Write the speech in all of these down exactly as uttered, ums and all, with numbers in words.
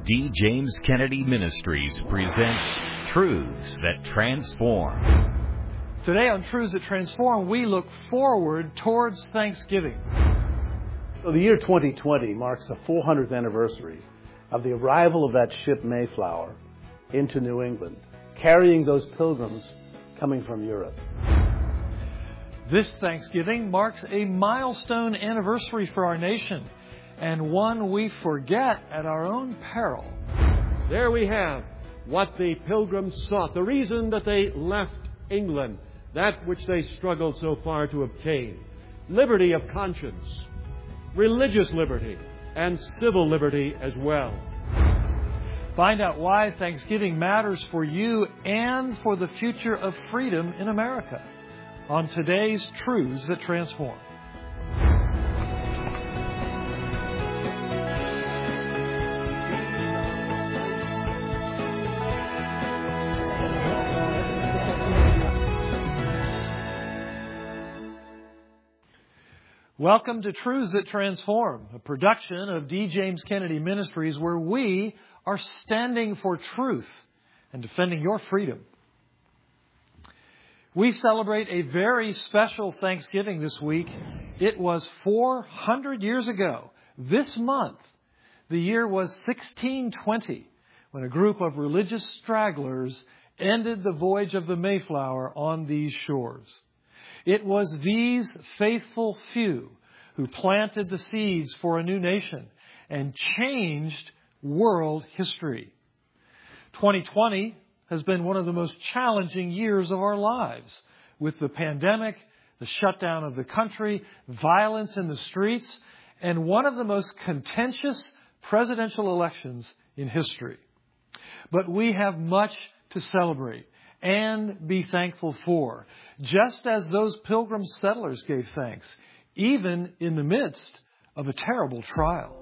D. James Kennedy Ministries presents Truths That Transform. Today on Truths That Transform, we look forward towards Thanksgiving. So the year twenty twenty marks the four hundredth anniversary of the arrival of that ship Mayflower into New England, carrying those pilgrims coming from Europe. This Thanksgiving marks a milestone anniversary for our nation, and one we forget at our own peril. There we have what the pilgrims sought, the reason that they left England, that which they struggled so far to obtain. Liberty of conscience, religious liberty, and civil liberty as well. Find out why Thanksgiving matters for you and for the future of freedom in America on today's Truths That Transform. Welcome to Truths That Transform, a production of D. James Kennedy Ministries, where we are standing for truth and defending your freedom. We celebrate a very special Thanksgiving this week. It was four hundred years ago, this month. The year was sixteen twenty, when a group of religious stragglers ended the voyage of the Mayflower on these shores. It was these faithful few who planted the seeds for a new nation and changed world history. twenty twenty has been one of the most challenging years of our lives, with the pandemic, the shutdown of the country, violence in the streets, and one of the most contentious presidential elections in history. But we have much to celebrate and be thankful for, just as those pilgrim settlers gave thanks, even in the midst of a terrible trial.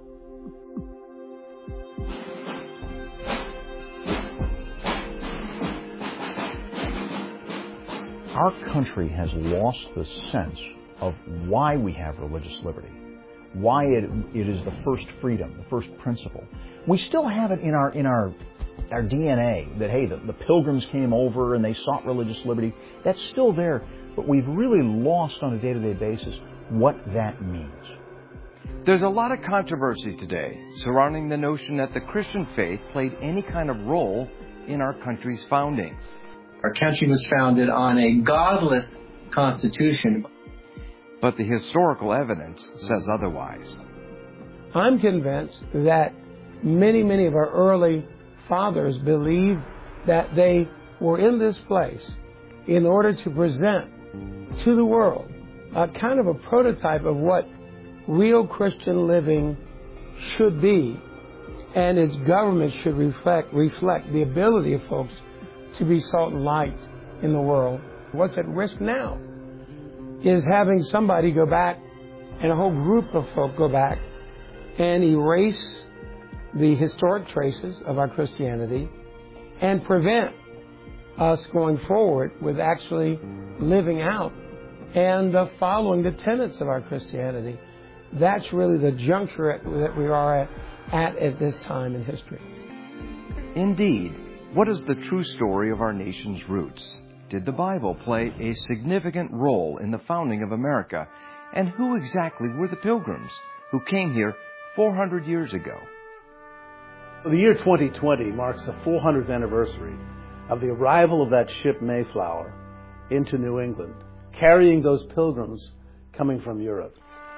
Our country has lost the sense of why we have religious liberty, why it, it is the first freedom, the first principle. We still have it in our in our our D N A that, hey, the, the pilgrims came over and they sought religious liberty. That's still there, but we've really lost on a day-to-day basis what that means. There's a lot of controversy today surrounding the notion that the Christian faith played any kind of role in our country's founding. Our country was founded on a godless constitution. But the historical evidence says otherwise. I'm convinced that many, many of our early fathers believed that they were in this place in order to present to the world a kind of a prototype of what real Christian living should be, and its government should reflect reflect the ability of folks to be salt and light in the world. What's at risk now is having somebody go back, and a whole group of folk go back and erase the historic traces of our Christianity and prevent us going forward with actually living out and uh, following the tenets of our Christianity. That's really the juncture that we are at, at at this time in history. Indeed, what is the true story of our nation's roots? Did the Bible play a significant role in the founding of America? And who exactly were the pilgrims who came here four hundred years ago? The year twenty twenty marks the four hundredth anniversary of the arrival of that ship Mayflower into New England, carrying those pilgrims coming from Europe.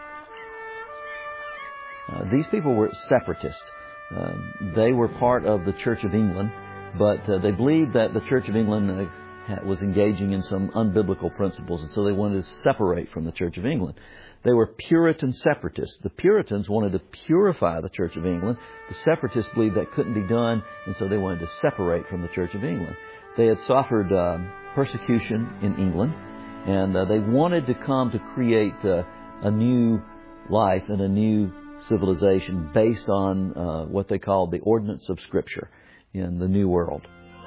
Uh, these people were separatists. Uh, they were part of the Church of England, but uh, they believed that the Church of England uh, was engaging in some unbiblical principles, and so they wanted to separate from the Church of England. They were Puritan separatists. The Puritans wanted to purify the Church of England. The separatists believed that couldn't be done, and so they wanted to separate from the Church of England. They had suffered uh, persecution in England, and uh, they wanted to come to create uh, a new life and a new civilization based on uh, what they called the ordinance of Scripture in the New World.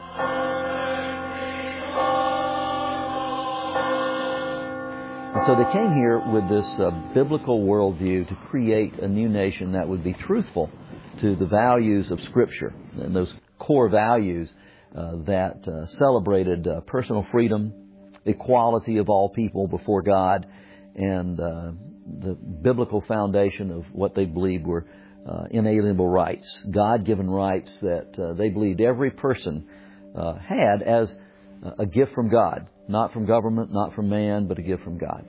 And so they came here with this uh, biblical worldview to create a new nation that would be truthful to the values of Scripture and those core values uh, that uh, celebrated uh, personal freedom, equality of all people before God, and uh, the biblical foundation of what they believed were uh, inalienable rights, God-given rights that uh, they believed every person uh, had as a gift from God, not from government, not from man, but a gift from God.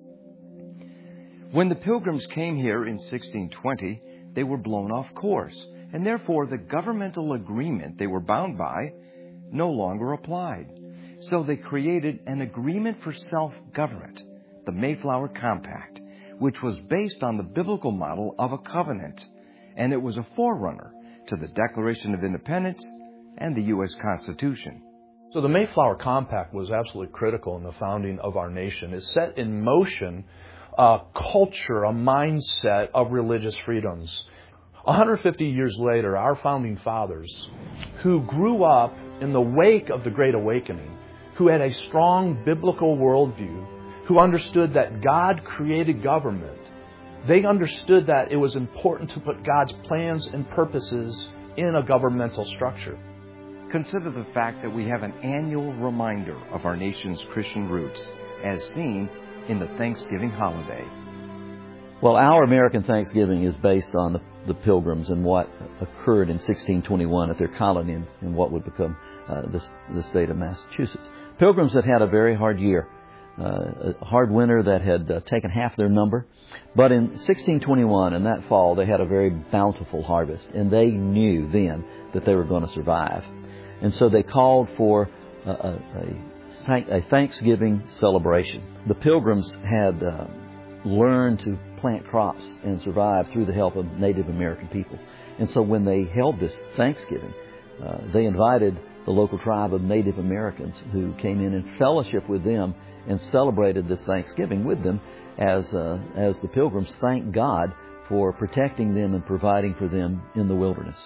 When the Pilgrims came here in sixteen twenty, they were blown off course, and therefore the governmental agreement they were bound by no longer applied. So they created an agreement for self-government, the Mayflower Compact, which was based on the biblical model of a covenant, and it was a forerunner to the Declaration of Independence and the U S Constitution. So the Mayflower Compact was absolutely critical in the founding of our nation. It set in motion a culture, a mindset of religious freedoms. one hundred fifty years later, our founding fathers, who grew up in the wake of the Great Awakening, who had a strong biblical worldview, who understood that God created government, they understood that it was important to put God's plans and purposes in a governmental structure. Consider the fact that we have an annual reminder of our nation's Christian roots, as seen in the Thanksgiving holiday. Well, our American Thanksgiving is based on the, the Pilgrims and what occurred in sixteen twenty-one at their colony in, in what would become uh, the, the state of Massachusetts. Pilgrims had had a very hard year, uh, a hard winter that had uh, taken half their number. But in sixteen twenty-one, in that fall, they had a very bountiful harvest, and they knew then that they were going to survive. And so they called for a, a, a Thanksgiving celebration. The Pilgrims had uh, learned to plant crops and survive through the help of Native American people. And so when they held this Thanksgiving, uh, they invited the local tribe of Native Americans who came in and fellowship with them and celebrated this Thanksgiving with them as uh, as the Pilgrims thanked God for protecting them and providing for them in the wilderness.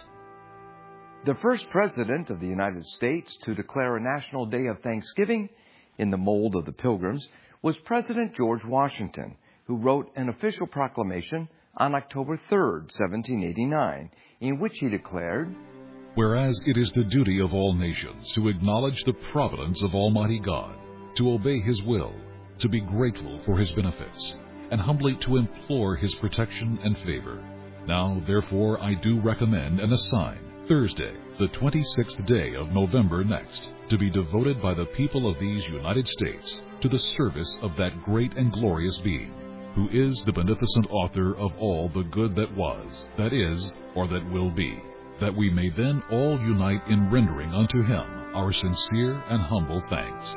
The first president of the United States to declare a national day of Thanksgiving in the mold of the Pilgrims was President George Washington, who wrote an official proclamation on October third, seventeen eighty-nine, in which he declared, "Whereas it is the duty of all nations to acknowledge the providence of Almighty God, to obey His will, to be grateful for His benefits, and humbly to implore His protection and favor. Now, therefore, I do recommend and assign Thursday, the twenty-sixth day of November next, to be devoted by the people of these United States to the service of that great and glorious being, who is the beneficent author of all the good that was, that is, or that will be, that we may then all unite in rendering unto Him our sincere and humble thanks."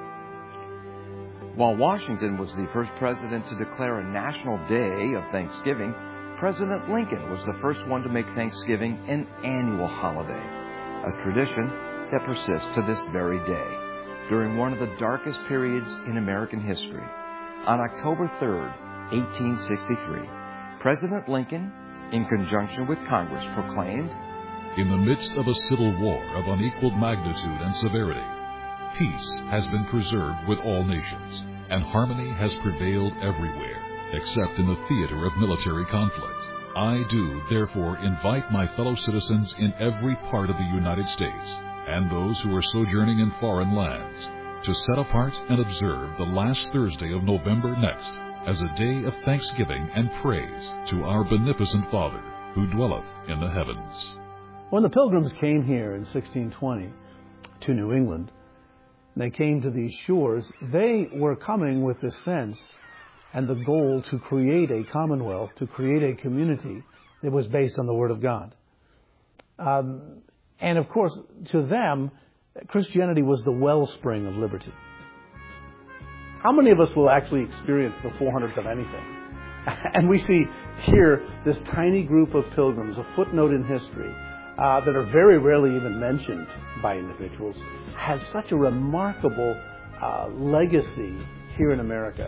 While Washington was the first president to declare a national day of Thanksgiving, President Lincoln was the first one to make Thanksgiving an annual holiday, a tradition that persists to this very day, during one of the darkest periods in American history. On October third, eighteen sixty-three, President Lincoln, in conjunction with Congress, proclaimed, "In the midst of a civil war of unequaled magnitude and severity, peace has been preserved with all nations, and harmony has prevailed everywhere, except in the theater of military conflict. I do, therefore, invite my fellow citizens in every part of the United States, and those who are sojourning in foreign lands, to set apart and observe the last Thursday of November next as a day of thanksgiving and praise to our beneficent Father, who dwelleth in the heavens." When the Pilgrims came here in sixteen twenty to New England, they came to these shores, they were coming with the sense and the goal to create a commonwealth, to create a community that was based on the Word of God. Um, and of course, to them, Christianity was the wellspring of liberty. How many of us will actually experience the four hundredth of anything? And we see here this tiny group of pilgrims, a footnote in history, uh, that are very rarely even mentioned by individuals, has such a remarkable uh, legacy here in America.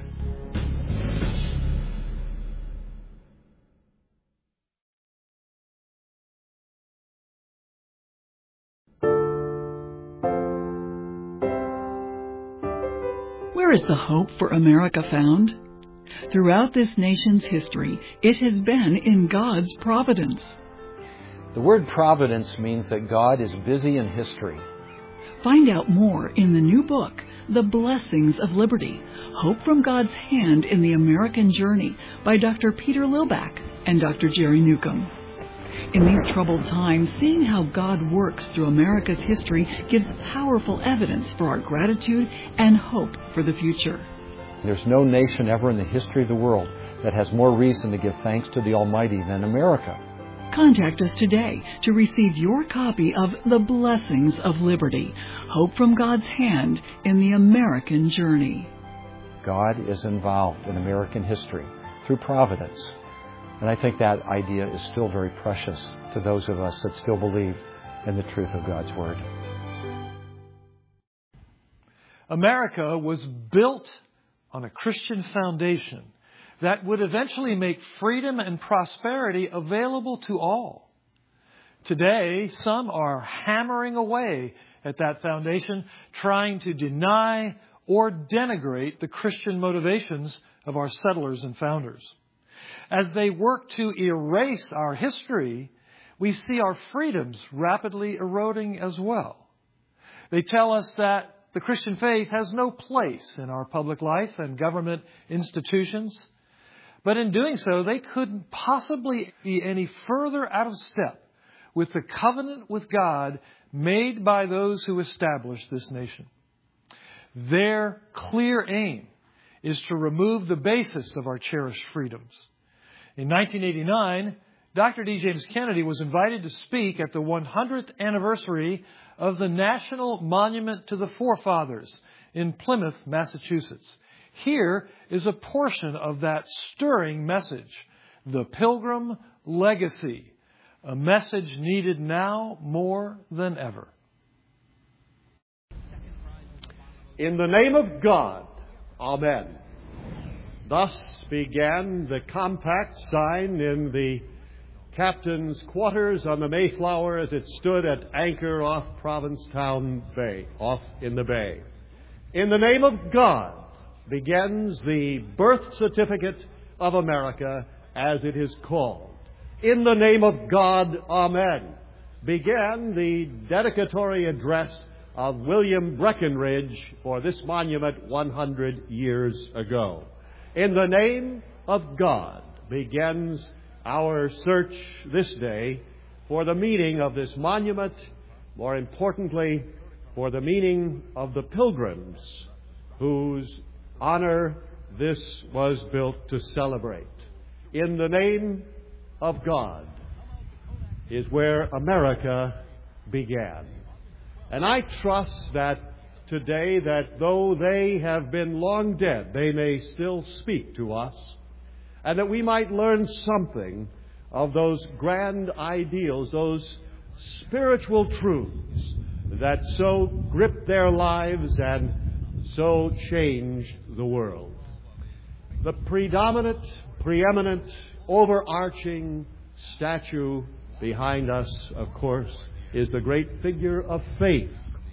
Where is the hope for America found? Throughout this nation's history, it has been in God's providence. The word providence means that God is busy in history. Find out more in the new book, The Blessings of Liberty, Hope from God's Hand in the American Journey by Doctor Peter Lillback and Doctor Jerry Newcomb. In these troubled times, seeing how God works through America's history gives powerful evidence for our gratitude and hope for the future. There's no nation ever in the history of the world that has more reason to give thanks to the Almighty than America. Contact us today to receive your copy of The Blessings of Liberty, Hope from God's Hand in the American Journey. God is involved in American history through providence. And I think that idea is still very precious to those of us that still believe in the truth of God's Word. America was built on a Christian foundation that would eventually make freedom and prosperity available to all. Today, some are hammering away at that foundation, trying to deny or denigrate the Christian motivations of our settlers and founders. As they work to erase our history, we see our freedoms rapidly eroding as well. They tell us that the Christian faith has no place in our public life and government institutions. But in doing so, they couldn't possibly be any further out of step with the covenant with God made by those who established this nation. Their clear aim is to remove the basis of our cherished freedoms. In nineteen eighty-nine, Doctor D. James Kennedy was invited to speak at the one hundredth anniversary of the National Monument to the Forefathers in Plymouth, Massachusetts. Here is a portion of that stirring message, The Pilgrim Legacy, a message needed now more than ever. In the name of God, Amen. Thus began the compact signed in the captain's quarters on the Mayflower as it stood at anchor off Provincetown Bay, off in the bay. In the name of God begins the birth certificate of America as it is called. In the name of God, Amen, began the dedicatory address of William Breckinridge for this monument one hundred years ago. In the name of God begins our search this day for the meaning of this monument, more importantly, for the meaning of the pilgrims whose honor this was built to celebrate. In the name of God is where America began. And I trust that today that though they have been long dead, they may still speak to us, and that we might learn something of those grand ideals, those spiritual truths that so gripped their lives and so changed the world. The predominant, preeminent, overarching statue behind us, of course, is the great figure of faith.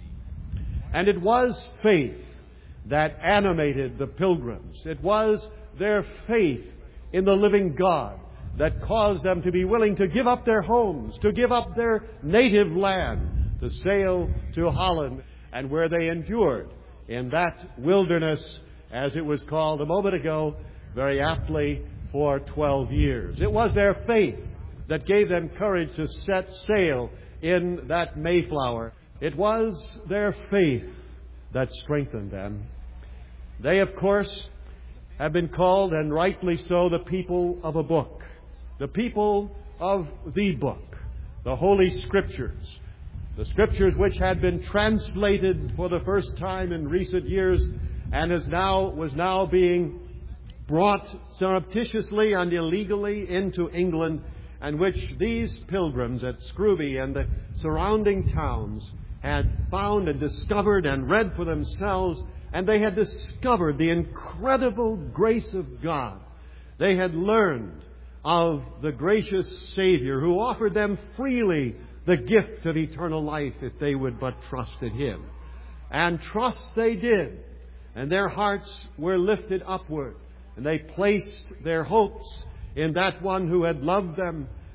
And it was faith that animated the pilgrims. It was their faith in the living God that caused them to be willing to give up their homes, to give up their native land, to sail to Holland, and where they endured in that wilderness, as it was called a moment ago, very aptly, for twelve years. It was their faith that gave them courage to set sail in that Mayflower. It was their faith that strengthened them. They, of course, have been called, and rightly so, the people of a book. The people of the book, the Holy Scriptures. The Scriptures which had been translated for the first time in recent years and is now, was now being brought surreptitiously and illegally into England, and which these pilgrims at Scrooby and the surrounding towns had found and discovered and read for themselves, and they had discovered the incredible grace of God. They had learned of the gracious Savior who offered them freely the gift of eternal life if they would but trust in Him. And trust they did, and their hearts were lifted upward, and they placed their hopes in that one who had loved them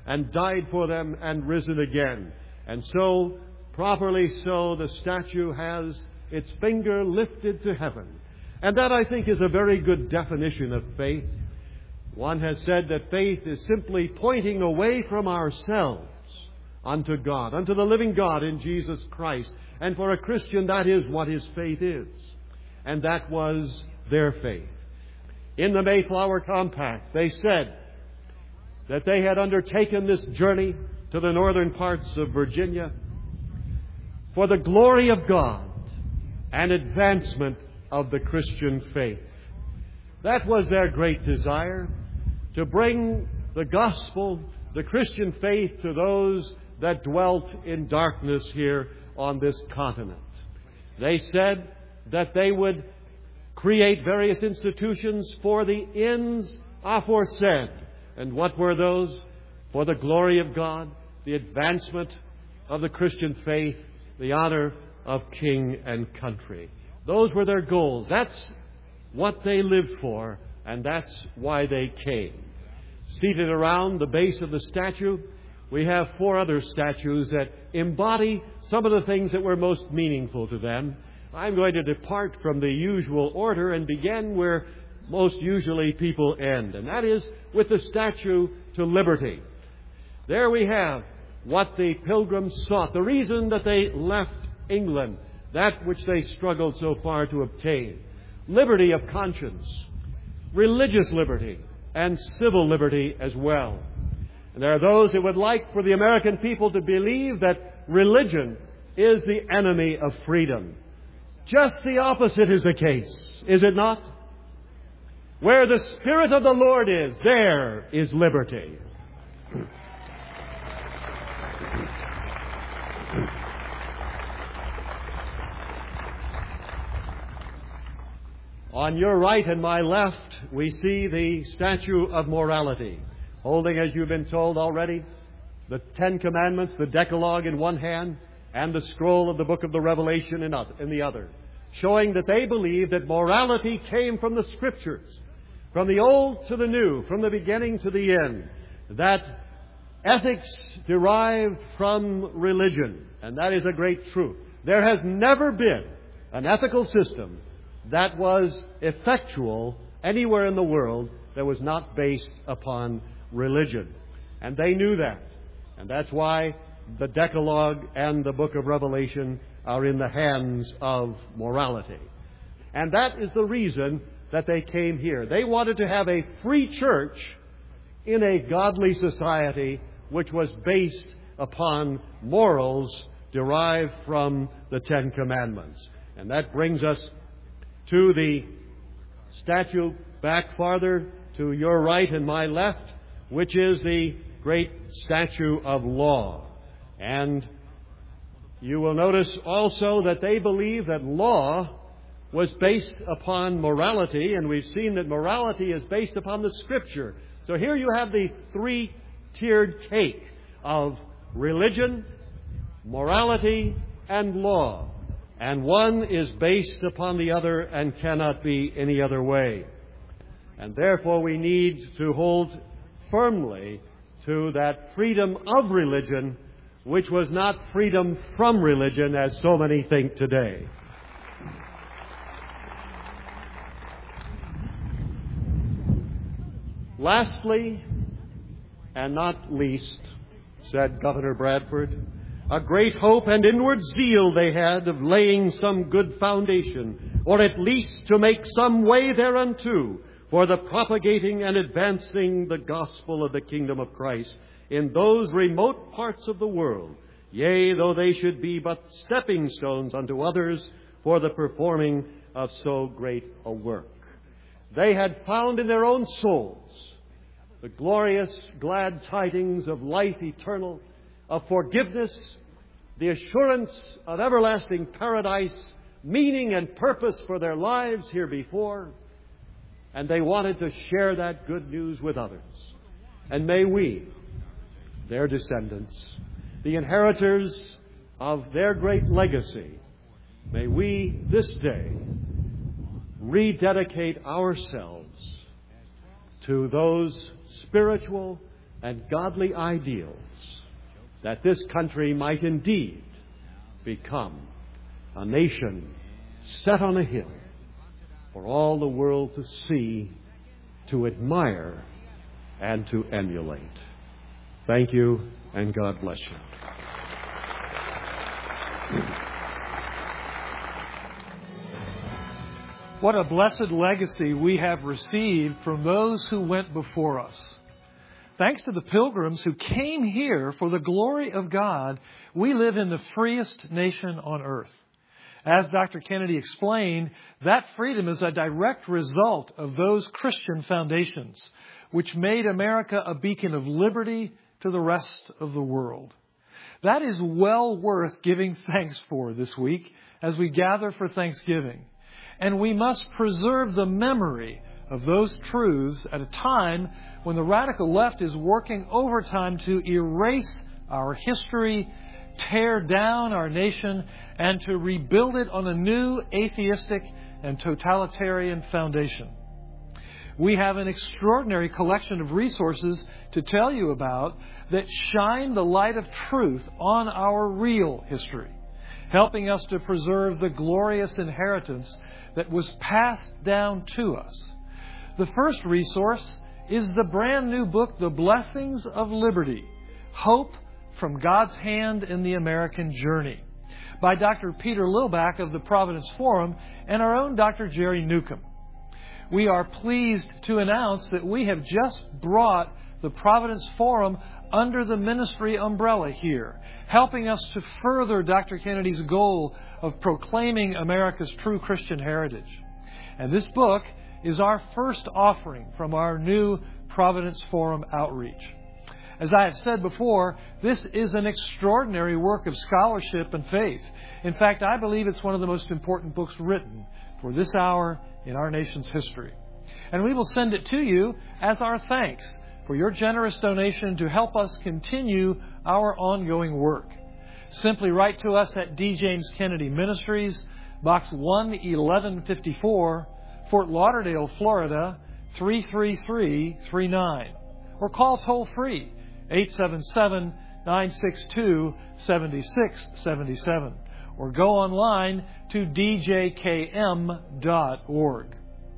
and died for them and risen again. And so, properly so, the statue has its finger lifted to heaven. And that, I think, is a very good definition of faith. One has said that faith is simply pointing away from ourselves unto God, unto the living God in Jesus Christ. And for a Christian, that is what his faith is. And that was their faith. In the Mayflower Compact, they said that they had undertaken this journey to the northern parts of Virginia for the glory of God and advancement of the Christian faith. That was their great desire, to bring the gospel, the Christian faith, to those that dwelt in darkness here on this continent. They said that they would create various institutions for the ends aforesaid. And what were those? For the glory of God, the advancement of the Christian faith, the honor of king and country. Those were their goals. That's what they lived for, and that's why they came. Seated around the base of the statue, we have four other statues that embody some of the things that were most meaningful to them. I'm going to depart from the usual order and begin where most usually people end, and that is with the statue to liberty. There we have what the Pilgrims sought, the reason that they left England, that which they struggled so far to obtain. Liberty of conscience, religious liberty, and civil liberty as well. And there are those that would like for the American people to believe that religion is the enemy of freedom. Just the opposite is the case, is it not? Where the Spirit of the Lord is, there is liberty. On your right and my left, we see the statue of morality, holding, as you've been told already, the Ten Commandments, the Decalogue in one hand, and the scroll of the book of the Revelation in the other, showing that they believe that morality came from the Scriptures, from the Old to the New, from the beginning to the end, that ethics derived from religion, and that is a great truth. There has never been an ethical system that was effectual anywhere in the world that was not based upon religion. And they knew that. And that's why the Decalogue and the book of Revelation are in the hands of morality. And that is the reason that they came here. They wanted to have a free church in a godly society which was based upon morals derived from the Ten Commandments. And that brings us to the statue back farther to your right and my left, which is the great statue of law. And you will notice also that they believe that law was based upon morality, and we've seen that morality is based upon the Scripture. So here you have the three-tiered cake of religion, morality, and law. And one is based upon the other and cannot be any other way. And therefore we need to hold firmly to that freedom of religion, which was not freedom from religion, as so many think today. Lastly, and not least, said Governor Bradford, a great hope and inward zeal they had of laying some good foundation, or at least to make some way thereunto, for the propagating and advancing the gospel of the kingdom of Christ in those remote parts of the world, yea, though they should be but stepping stones unto others for the performing of so great a work. They had found in their own souls the glorious, glad tidings of life eternal, of forgiveness, the assurance of everlasting paradise, meaning and purpose for their lives here before, and they wanted to share that good news with others. And may we, their descendants, the inheritors of their great legacy, may we this day rededicate ourselves to those spiritual and godly ideals, that this country might indeed become a nation set on a hill for all the world to see, to admire, and to emulate. Thank you, and God bless you. What a blessed legacy we have received from those who went before us. Thanks to the pilgrims who came here for the glory of God, we live in the freest nation on earth. As Doctor Kennedy explained, that freedom is a direct result of those Christian foundations, which made America a beacon of liberty to the rest of the world. That is well worth giving thanks for this week as we gather for Thanksgiving. And we must preserve the memory of those truths at a time when the radical left is working overtime to erase our history, tear down our nation, and to rebuild it on a new atheistic and totalitarian foundation. We have an extraordinary collection of resources to tell you about that shine the light of truth on our real history, helping us to preserve the glorious inheritance that was passed down to us. The first resource is the brand new book, The Blessings of Liberty, Hope from God's Hand in the American Journey, by Doctor Peter Lilback of the Providence Forum and our own Doctor Jerry Newcomb. We are pleased to announce that we have just brought the Providence Forum under the ministry umbrella here, helping us to further Doctor Kennedy's goal of proclaiming America's true Christian heritage. And this book is our first offering from our new Providence Forum outreach. As I have said before, this is an extraordinary work of scholarship and faith. In fact, I believe it's one of the most important books written for this hour in our nation's history. And we will send it to you as our thanks for your generous donation to help us continue our ongoing work. Simply write to us at D. James Kennedy Ministries, Box one eleven fifty-four, Fort Lauderdale, Florida, three three three three nine. Or call toll-free, eight seven seven, nine six two, seven six seven seven. Or go online to d j k m dot org.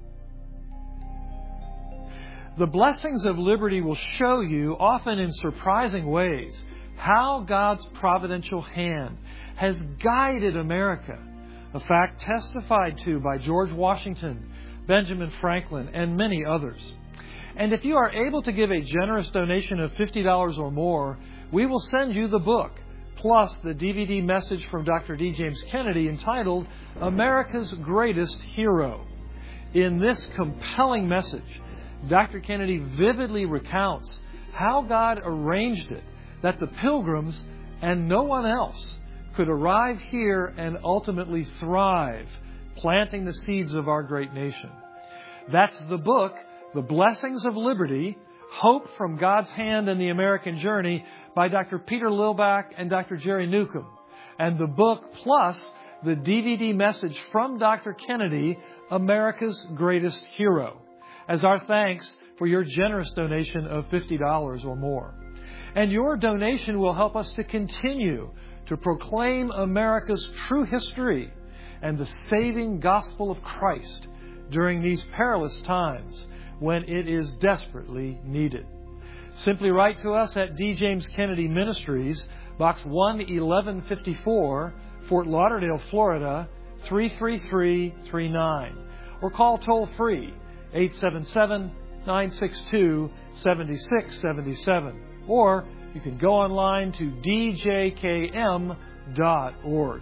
The Blessings of Liberty will show you, often in surprising ways, how God's providential hand has guided America, a fact testified to by George Washington, Benjamin Franklin, and many others. And if you are able to give a generous donation of fifty dollars or more, we will send you the book, plus the D V D message from Doctor D. James Kennedy entitled America's Greatest Hero. In this compelling message, Doctor Kennedy vividly recounts how God arranged it that the Pilgrims and no one else could arrive here and ultimately thrive, planting the seeds of our great nation. That's the book, The Blessings of Liberty, Hope from God's Hand in the American Journey, by Doctor Peter Lilback and Doctor Jerry Newcomb. And the book plus the D V D message from Doctor Kennedy, America's Greatest Hero, as our thanks for your generous donation of fifty dollars or more. And your donation will help us to continue to proclaim America's true history and the saving gospel of Christ during these perilous times when it is desperately needed. Simply write to us at D. James Kennedy Ministries, Box one eleven fifty-four, Fort Lauderdale, Florida, three three three three nine. Or call toll-free, eight seven seven, nine six two, seven six seven seven. Or you can go online to d j k m dot org.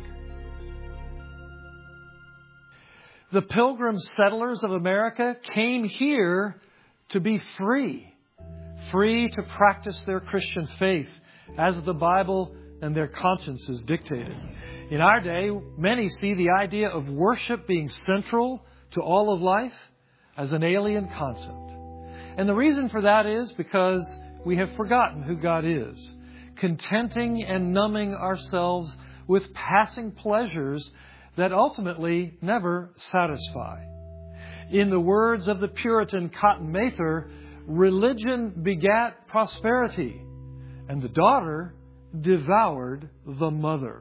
The Pilgrim settlers of America came here to be free, free to practice their Christian faith as the Bible and their consciences dictated. In our day, many see the idea of worship being central to all of life as an alien concept. And the reason for that is because we have forgotten who God is, contenting and numbing ourselves with passing pleasures that ultimately never satisfy. In the words of the Puritan Cotton Mather, religion begat prosperity, and the daughter devoured the mother.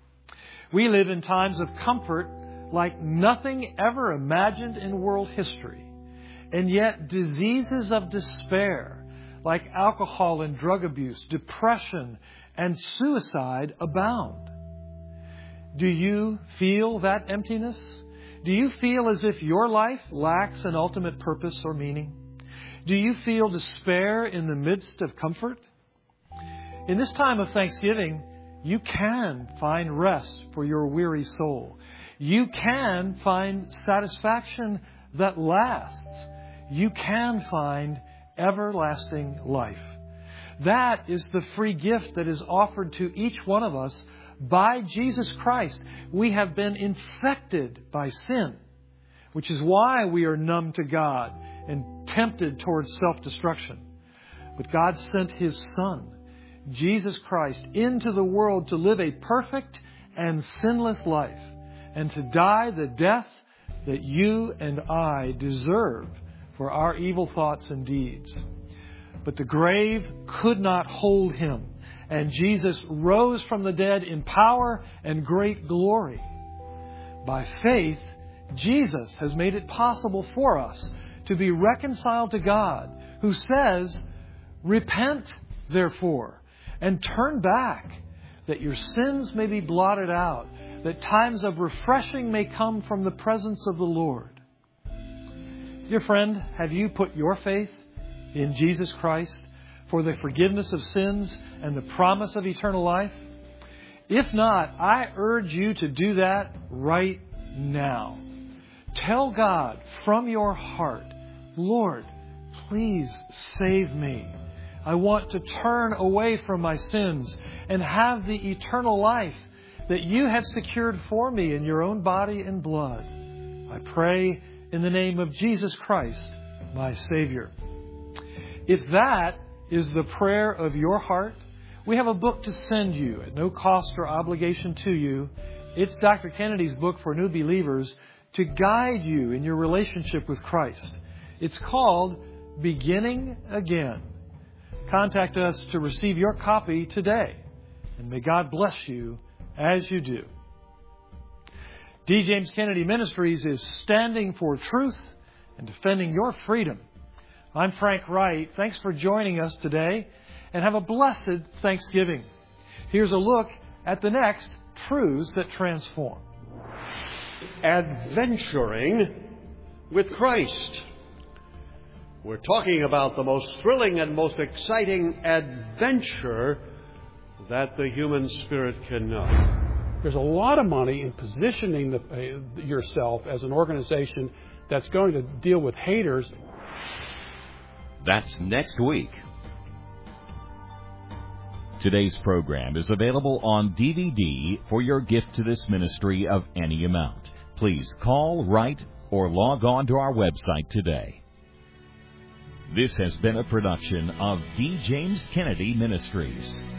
We live in times of comfort like nothing ever imagined in world history. And yet diseases of despair, like alcohol and drug abuse, depression, and suicide abound. Do you feel that emptiness? Do you feel as if your life lacks an ultimate purpose or meaning? Do you feel despair in the midst of comfort? In this time of Thanksgiving, you can find rest for your weary soul. You can find satisfaction that lasts. You can find everlasting life. That is the free gift that is offered to each one of us by Jesus Christ. We have been infected by sin, which is why we are numb to God and tempted towards self-destruction. But God sent His Son, Jesus Christ, into the world to live a perfect and sinless life and to die the death that you and I deserve for our evil thoughts and deeds. But the grave could not hold Him, and Jesus rose from the dead in power and great glory. By faith, Jesus has made it possible for us to be reconciled to God, who says, "Repent, therefore, and turn back, that your sins may be blotted out, that times of refreshing may come from the presence of the Lord." Dear friend, have you put your faith in Jesus Christ for the forgiveness of sins and the promise of eternal life? If not, I urge you to do that right now. Tell God from your heart, "Lord, please save me. I want to turn away from my sins and have the eternal life that you have secured for me in your own body and blood. I pray in the name of Jesus Christ, my Savior." If that is the prayer of your heart, we have a book to send you at no cost or obligation to you. It's Doctor Kennedy's book for new believers to guide you in your relationship with Christ. It's called Beginning Again. Contact us to receive your copy today, and may God bless you as you do. D. James Kennedy Ministries is standing for truth and defending your freedom. I'm Frank Wright. Thanks for joining us today, and have a blessed Thanksgiving. Here's a look at the next Truths That Transform. Adventuring with Christ. We're talking about the most thrilling and most exciting adventure that the human spirit can know. There's a lot of money in positioning the, uh, yourself as an organization that's going to deal with haters. That's next week. Today's program is available on D V D for your gift to this ministry of any amount. Please call, write, or log on to our website today. This has been a production of D. James Kennedy Ministries.